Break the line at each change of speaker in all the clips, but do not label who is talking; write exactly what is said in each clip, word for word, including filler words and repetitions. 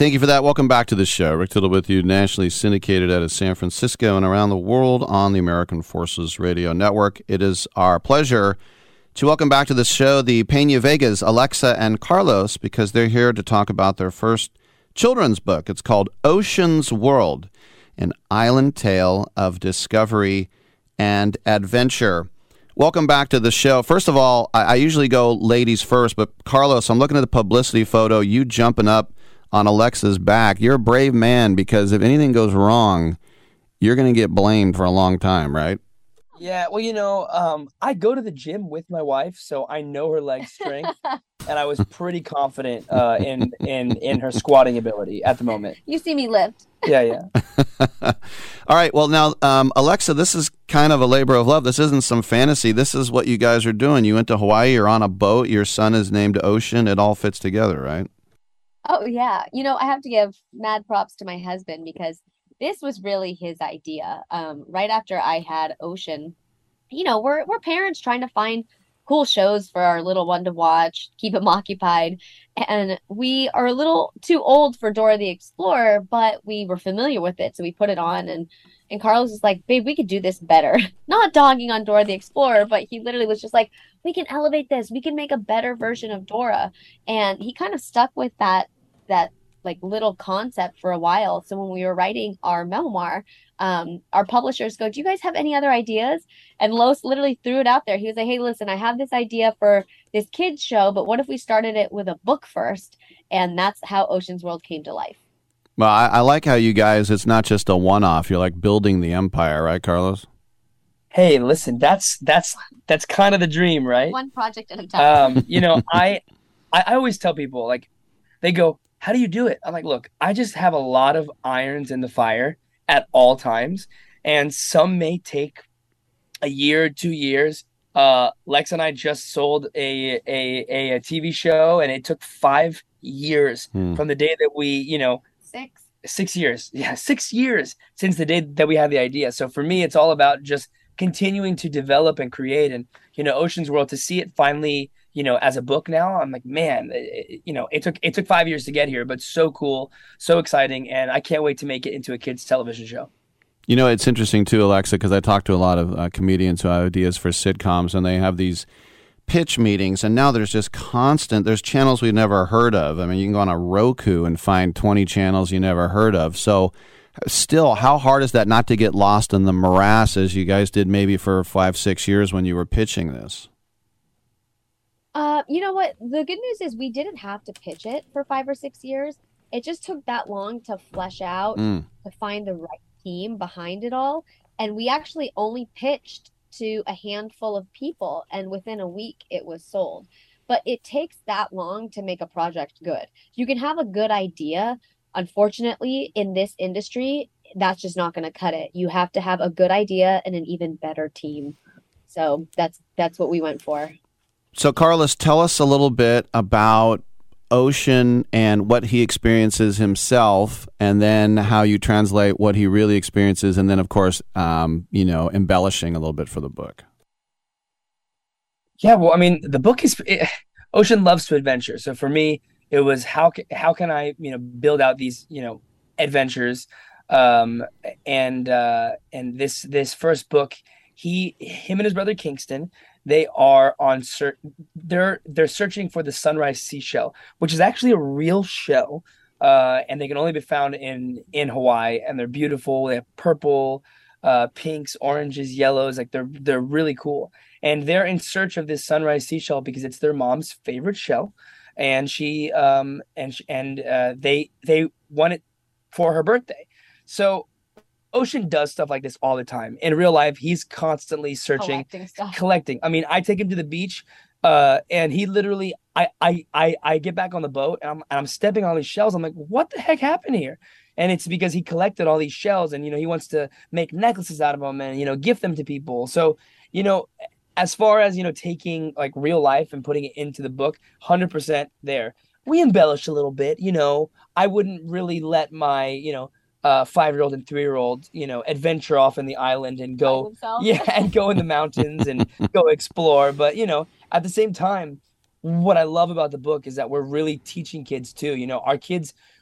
thank you for that. Welcome back to the show. Rick Tittle with you, nationally syndicated out of San Francisco and around the world on the American Forces Radio Network. It is our pleasure to welcome back to the show the Peña Vegas, Alexa and Carlos, because they're here to talk about their first children's book. It's called Ocean's World, an island tale of discovery and adventure. Welcome back to the show. First of all, I, I usually go ladies first, but Carlos, I'm looking at the publicity photo, you jumping up on Alexa's back. You're a brave man, because if anything goes wrong, you're going to get blamed for a long time, right?
Yeah, well, you know, um, I go to the gym with my wife, so I know her leg strength, and I was pretty confident uh, in in in her squatting ability at the moment.
You see me lift.
Yeah, yeah.
All right, well, now, um, Alexa, this is kind of a labor of love. This isn't some fantasy. This is what you guys are doing. You went to Hawaii. You're on a boat. Your son is named Ocean. It all fits together, right?
Oh, yeah. You know, I have to give mad props to my husband, because this was really his idea. Um, right after I had Ocean, you know, we're we're parents trying to find cool shows for our little one to watch, keep him occupied. And we are a little too old for Dora the Explorer, but we were familiar with it. So we put it on, and, and Carlos was like, babe, we could do this better. Not dogging on Dora the Explorer, but he literally was just like, we can elevate this. We can make a better version of Dora. And he kind of stuck with that, that like little concept for a while. So when we were writing our memoir, um, our publishers go, do you guys have any other ideas? And Los literally threw it out there. He was like, hey, listen, I have this idea for this kids show, but what if we started it with a book first? And that's how Ocean's World came to life.
Well, I, I like how you guys, it's not just a one-off. You're like building the empire, right, Carlos?
Hey, listen, that's that's that's kind of the dream, right?
One project at a time.
Um, you know, I, I I always tell people, like, they go, how do you do it? I'm like, look, I just have a lot of irons in the fire at all times, and some may take a year, two years. Uh, Lex and I just sold a a, a, a T V show, and it took five years hmm. from the day that we, you know,
six,
six years. Yeah, six years since the day that we had the idea. So for me, it's all about just continuing to develop and create. And, you know, Ocean's World, to see it finally, you know, as a book now, I'm like, man, it, you know, it took it took five years to get here, but so cool, so exciting, and I can't wait to make it into a kids' television show.
You know, it's interesting too, Alexa, because I talk to a lot of uh, comedians who have ideas for sitcoms, and they have these pitch meetings, and now there's just constant, there's channels we've never heard of. I mean, you can go on a Roku and find twenty channels you never heard of. So still, how hard is that not to get lost in the morass as you guys did maybe for five, six years when you were pitching this?
Uh, you know what? The good news is we didn't have to pitch it for five or six years. It just took that long to flesh out, mm. to find the right team behind it all. And we actually only pitched to a handful of people, and within a week it was sold. But it takes that long to make a project good. You can have a good idea. Unfortunately, in this industry, that's just not going to cut it. You have to have a good idea and an even better team. So that's that's what we went for.
So, Carlos, tell us a little bit about Ocean and what he experiences himself, and then how you translate what he really experiences, and then, of course, um, you know, embellishing a little bit for the book.
Yeah, well, I mean, the book is it, Ocean loves to adventure. So for me, it was how how can I, you know, build out these, you know, adventures, um, and uh, and this this first book, he him and his brother Kingston. They are on ser- they're they're searching for the sunrise seashell, which is actually a real shell, uh, and they can only be found in in Hawaii. And they're beautiful. They have purple, uh, pinks, oranges, yellows. Like they're they're really cool. And they're in search of this sunrise seashell because it's their mom's favorite shell, and she um and and uh, they they want it for her birthday. So Ocean does stuff like this all the time. In real life, he's constantly searching,
collecting stuff.
Collecting. I mean, I take him to the beach, uh, and he literally, I, I, I, I get back on the boat, and I'm, and I'm stepping on these shells. I'm like, what the heck happened here? And it's because he collected all these shells, and you know, he wants to make necklaces out of them, and you know, gift them to people. So, you know, as far as you know, taking like real life and putting it into the book, one hundred percent there. We embellish a little bit. You know, I wouldn't really let my, you know. Uh, five-year-old and three-year-old, you know, adventure off in the island and go, yeah, and go in the mountains and go explore. But you know, at the same time, what I love about the book is that we're really teaching kids too. You know, our kids, we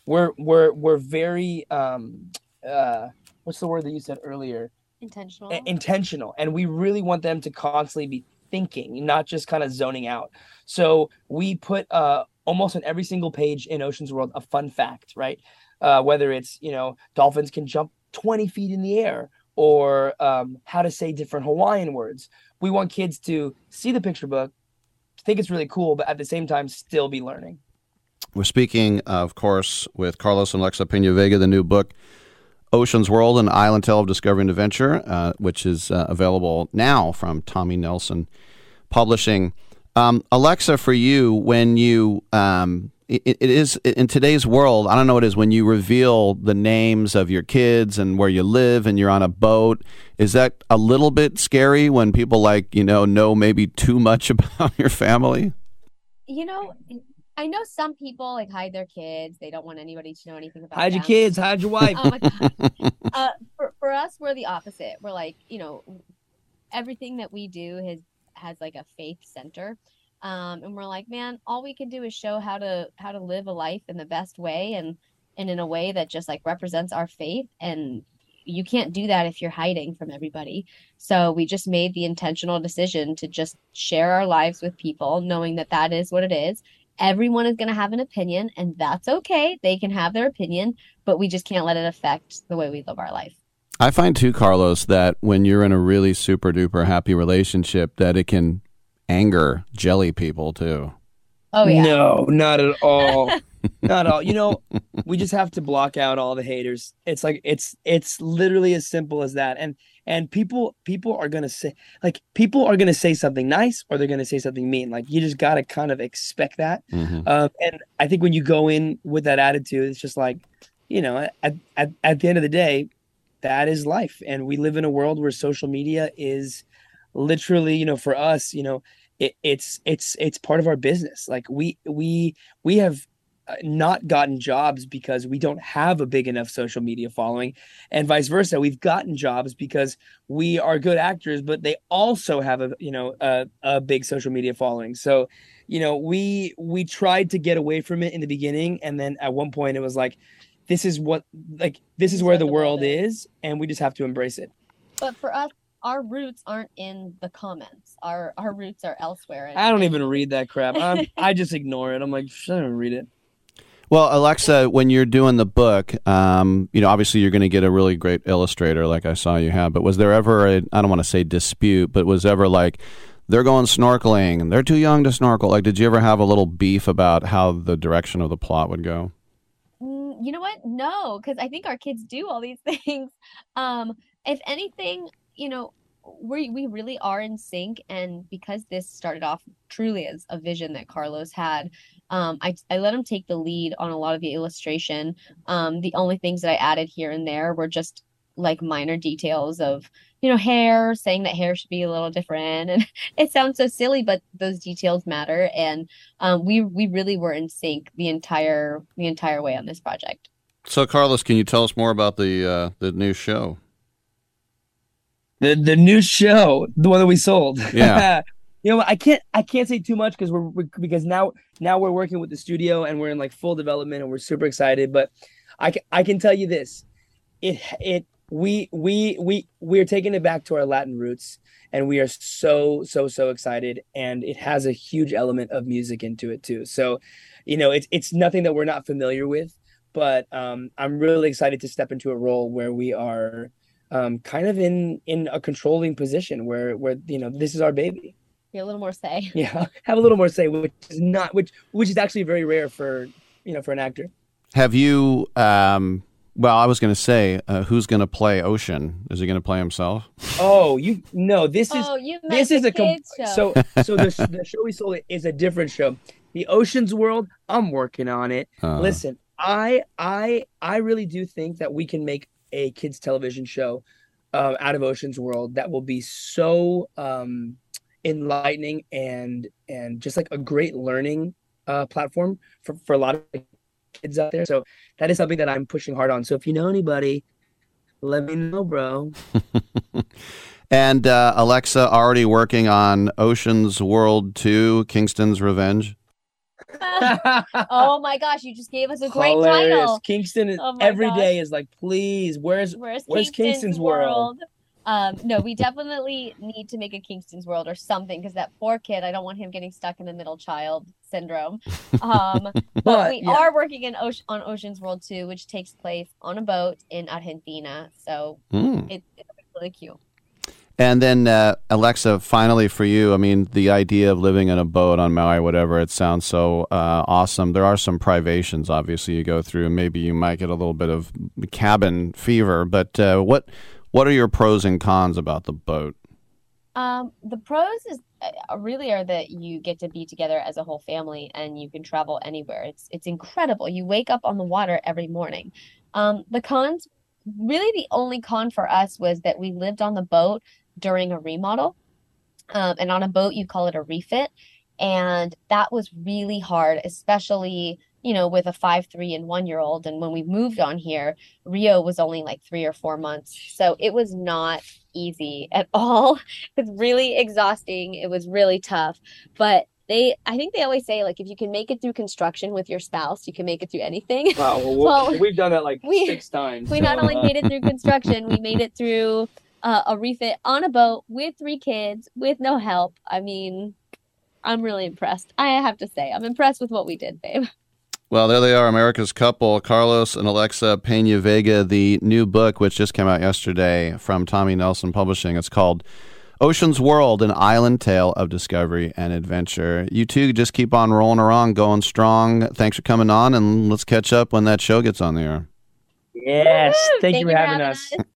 we're we're we're very um uh what's the word that you said earlier?
Intentional.
I- intentional, and we really want them to constantly be thinking, not just kind of zoning out. So we put uh almost on every single page in Ocean's World a fun fact, right? Uh, whether it's, you know, dolphins can jump twenty feet in the air, or um, how to say different Hawaiian words. We want kids to see the picture book, think it's really cool, but at the same time still be learning.
We're speaking, of course, with Carlos and Alexa Pena-Vega, the new book, Ocean's World, An Island Tale of Discovery and Adventure, uh, which is uh, available now from Tommy Nelson Publishing. Um, Alexa, for you, when you, um, it, it is, in today's world, I don't know what it is, when you reveal the names of your kids and where you live and you're on a boat, is that a little bit scary when people, like, you know, know maybe too much about your family?
You know, I know some people like hide their kids. They don't want anybody to know anything about
Hide
them.
your kids, hide your wife.
Oh my God. uh, for, for us, we're the opposite. We're like, you know, everything that we do has has like a faith center. Um, and we're like, man, all we can do is show how to how to live a life in the best way, and and in a way that just like represents our faith. And you can't do that if you're hiding from everybody. So we just made the intentional decision to just share our lives with people, knowing that that is what it is. Everyone is going to have an opinion, and that's okay. They can have their opinion, but we just can't let it affect the way we live our life.
I find too, Carlos, that when you're in a really super duper happy relationship, that it can anger jelly people too.
Oh yeah.
No, not at all. Not at all. You know, we just have to block out all the haters. It's like it's it's literally as simple as that. And and people people are gonna say like people are gonna say something nice, or they're gonna say something mean. Like, you just gotta kind of expect that.
Mm-hmm.
Um, and I think when you go in with that attitude, it's just like, you know, at at at the end of the day, that is life. And we live in a world where social media is literally, you know, for us, you know, it, it's it's it's part of our business. Like we we we have not gotten jobs because we don't have a big enough social media following, and vice versa. We've gotten jobs because we are good actors, but they also have a you know a, a big social media following. So, you know, we we tried to get away from it in the beginning, and then at one point it was like, this is what like this is where the world is, and we just have to embrace it.
But for us, our roots aren't in the comments. Our our roots are elsewhere. And,
I don't even read that crap. I'm, I just ignore it. I'm like, I don't read it.
Well, Alexa, when you're doing the book, um, you know, obviously you're going to get a really great illustrator like I saw you have, but was there ever a, I don't want to say dispute, but was ever like, they're going snorkeling and they're too young to snorkel? Like, did you ever have a little beef about how the direction of the plot would go?
You know what? No, because I think our kids do all these things. Um, if anything, you know, we we really are in sync, and because this started off truly as a vision that Carlos had, um, I I let him take the lead on a lot of the illustration. Um, the only things that I added here and there were just like minor details of, you know, hair, saying that hair should be a little different, and it sounds so silly, but those details matter. And um, we we really were in sync the entire the entire way on this project.
So, Carlos, can you tell us more about the uh, the new show?
The the new show, the one that we sold.
Yeah.
You know, I can't I can't say too much because we're, we're because now now we're working with the studio and we're in like full development and we're super excited. But I can, I can tell you this, it it we we we we are taking it back to our Latin roots, and we are so so so excited. And it has a huge element of music into it too. So, you know, it's it's nothing that we're not familiar with, but um, I'm really excited to step into a role where we are um, kind of in in a controlling position where where you know this is our baby.
Yeah, a little more say.
Yeah, have a little more say, which is not which which is actually very rare for you know for an actor.
Have you? Um, well, I was going to say, uh, who's going to play Ocean? Is he going to play himself?
Oh, you no. This is
oh, you
this is a com-
show.
so so the the show we sold is a different show. The Ocean's World. I'm working on it.
Uh,
Listen, I I I really do think that we can make a kids television show uh, out of Ocean's World that will be so um, enlightening and and just like a great learning uh, platform for, for a lot of kids out there. So that is something that I'm pushing hard on. So if you know anybody, let me know, bro.
And uh, Alexa already working on Ocean's World two, Kingston's Revenge?
Oh my gosh, you just gave us a great
Hilarious.
title.
Kingston is,
Oh my
every
gosh.
day is like, please, where's
Where's
where's
Kingston's,
Kingston's world?
Um, no, we definitely need to make a Kingston's World or something because that poor kid, I don't want him getting stuck in the middle child syndrome. Um, but,
But,
we
yeah.
are working in Ocean, on Ocean's World two, which takes place on a boat in Argentina. So
Mm.
it, it's really cute.
And then, uh, Alexa, finally for you, I mean, the idea of living in a boat on Maui, whatever, it sounds so uh, awesome. There are some privations, obviously, you go through, and maybe you might get a little bit of cabin fever. But uh, what what are your pros and cons about the boat?
Um, the pros is uh, really are that you get to be together as a whole family and you can travel anywhere. It's it's incredible. You wake up on the water every morning. Um, the cons, really the only con for us was that we lived on the boat during a remodel. Um, and on a boat, you call it a refit. And that was really hard, especially, you know, with a five, three, and one year old. And when we moved on here, Rio was only like three or four months. So it was not easy at all. It's really exhausting. It was really tough. But they, I think they always say, like, if you can make it through construction with your spouse, you can make it through anything.
Wow, well,
Well,
we've done that like
we-
six times.
We
so,
not only
uh,
made it through construction, we made it through uh, a refit on a boat with three kids with no help. I mean, I'm really impressed. I have to say, I'm impressed with what we did, babe.
Well, there they are, America's couple, Carlos and Alexa Pena Vega. The new book, which just came out yesterday from Tommy Nelson Publishing, it's called Ocean's World, an island tale of discovery and adventure. You two just keep on rolling around, going strong. Thanks for coming on, and let's catch up when that show gets on the air.
Yes,
Woo!
thank, you for having us.
us.